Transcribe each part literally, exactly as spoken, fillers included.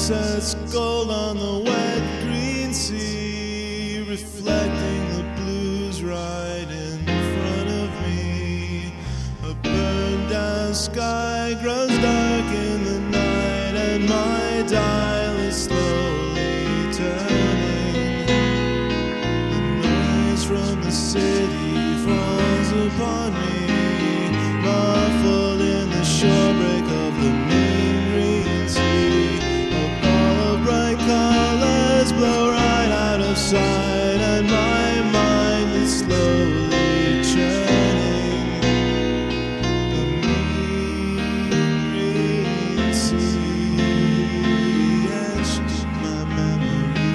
sunsets gold on the wet green sea, reflecting the blues right in front of me. A burned down sky grows dark in the night, and my dial is slowly turning. The noise from the city falls upon me, muffled in the shore break of the mean green sea. A ball of bright colors blow right out of sight, and my mind is slowly churning. The mean green sea etched my memory.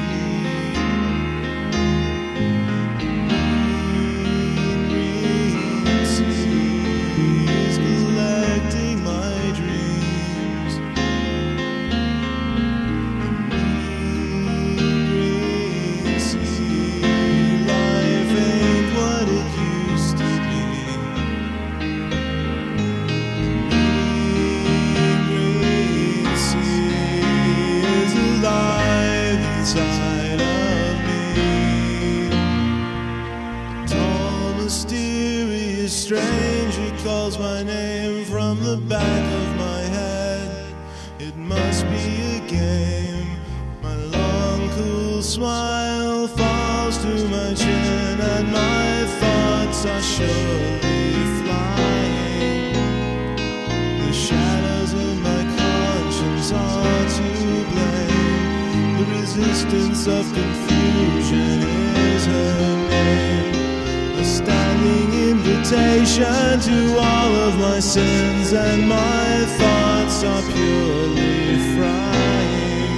The mean green sea is collecting my dreams. The mean green sea, life ain't what it used to be. The mean green sea is alive inside of me. Tall, mysterious stranger calls my name from the back of my head. It must be a game. My long, cool smile falls to my chin, and my thoughts are surely flying. The shadows of my conscience are to blame. The resistance of confusion is her name. A standing invitation to all of my sins, and my thoughts are purely frying.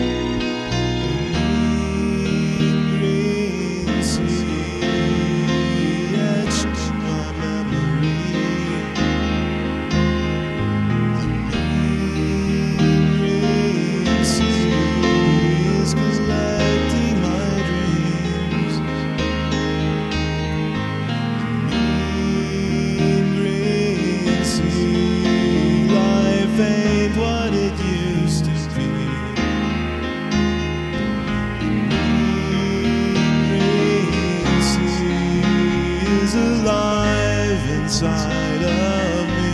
The mean green sea etched my memory. The mean green sea is collecting my dreams. Mean green sea, life ain't what it used to be. Mean green sea is alive inside of me.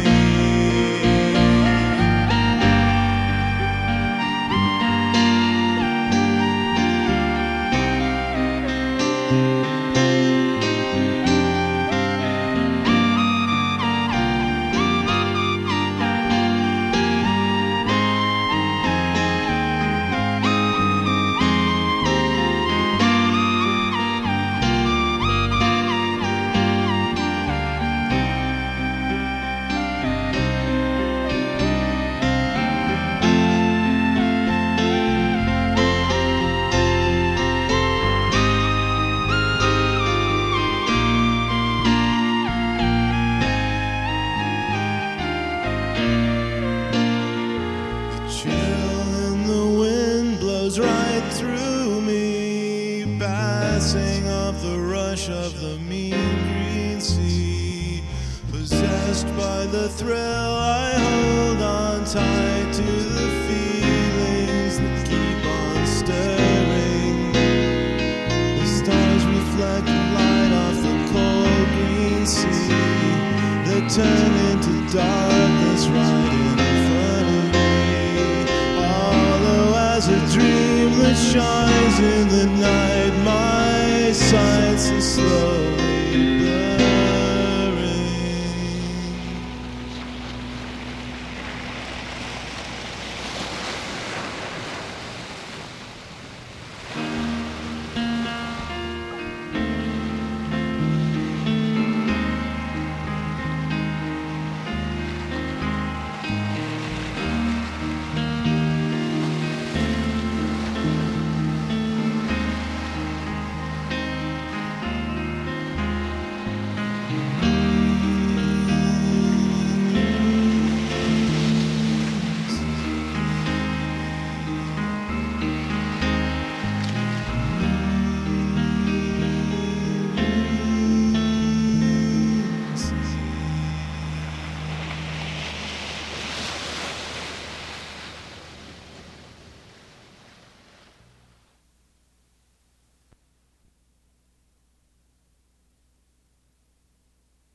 Chill in the wind blows right through me, passing off the rush of the mean green sea. Possessed by the thrill, I hold on tight to the feelings that keep on stirring. The stars reflect light off the cold green sea, that turn into darkness right in front of me. Although as a dream that shines in the night, my sights are slow